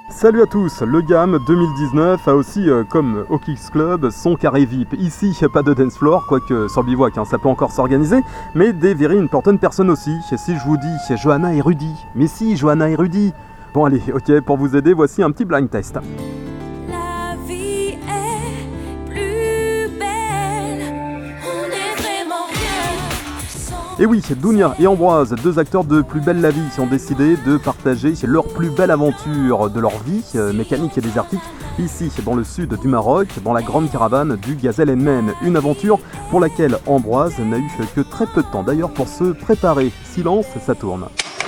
Salut à tous, le GAM 2019 a aussi, comme au Kicks Club, son carré VIP. Ici, pas de dance floor, quoique sur le bivouac, ça peut encore s'organiser, mais des very important personnes aussi. Si je vous dis Johanna et Rudy, mais si, Johanna et Rudy. Bon allez, ok, pour vous aider, voici un petit blind test. Et oui, Dounia et Ambroise, deux acteurs de Plus belle la vie, ont décidé de partager leur plus belle aventure de leur vie, mécanique et désertique, ici dans le sud du Maroc, dans la grande caravane du Gazelle Men. Une aventure pour laquelle Ambroise n'a eu que très peu de temps d'ailleurs pour se préparer. Silence, ça tourne.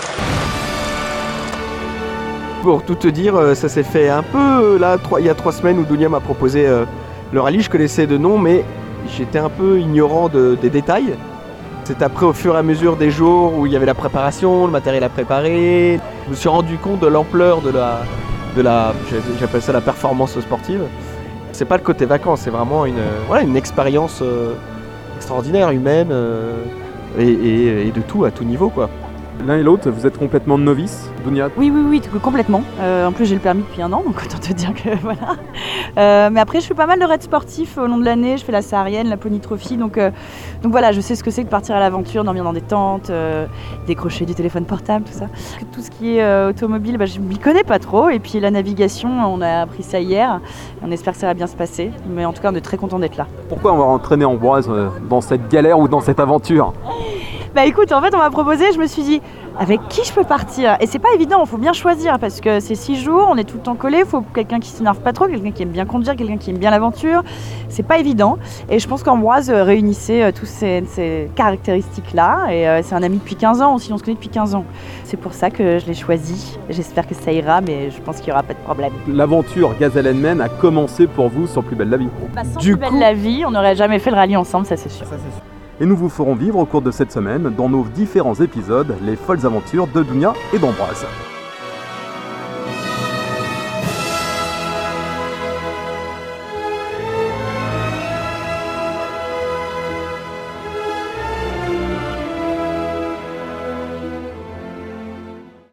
Pour tout te dire, ça s'est fait un peu là, il y a 3 semaines où Dounia m'a proposé le rallye. Je connaissais de nom, mais j'étais un peu ignorant des détails. C'est après, au fur et à mesure des jours où il y avait la préparation, le matériel à préparer, je me suis rendu compte de l'ampleur de la j'appelle ça la performance sportive. C'est pas le côté vacances, c'est vraiment une expérience extraordinaire, humaine et de tout, à tout niveau, quoi. L'un et l'autre, vous êtes complètement novice, Dounia? Oui, complètement. En plus, j'ai le permis depuis 1 an, donc autant te dire que voilà. Mais après, je fais pas mal de raids sportifs au long de l'année. Je fais la Saharienne, la Pony Trophy, donc voilà, je sais ce que c'est que de partir à l'aventure, dormir dans des tentes, décrocher du téléphone portable, tout ça. Tout ce qui est automobile, je m'y connais pas trop. Et puis la navigation, on a appris ça hier. On espère que ça va bien se passer. Mais en tout cas, on est très content d'être là. Pourquoi on va entraîner Ambroise dans cette galère ou dans cette aventure? Écoute, en fait, on m'a proposé, je me suis dit, avec qui je peux partir? Et c'est pas évident, il faut bien choisir, parce que c'est 6 jours, on est tout le temps collé, il faut quelqu'un qui s'énerve pas trop, quelqu'un qui aime bien conduire, quelqu'un qui aime bien l'aventure. C'est pas évident. Et je pense qu'Ambroise réunissait toutes ces caractéristiques-là. Et c'est un ami depuis 15 ans aussi, on se connaît depuis 15 ans. C'est pour ça que je l'ai choisi. J'espère que ça ira, mais je pense qu'il n'y aura pas de problème. L'aventure Gazelle Men a commencé pour vous sur Plus belle la vie. Sans Plus belle la vie, on n'aurait jamais fait le rallye ensemble, ça c'est sûr. Et nous vous ferons vivre au cours de cette semaine, dans nos différents épisodes, les folles aventures de Dounia et d'Ambroise.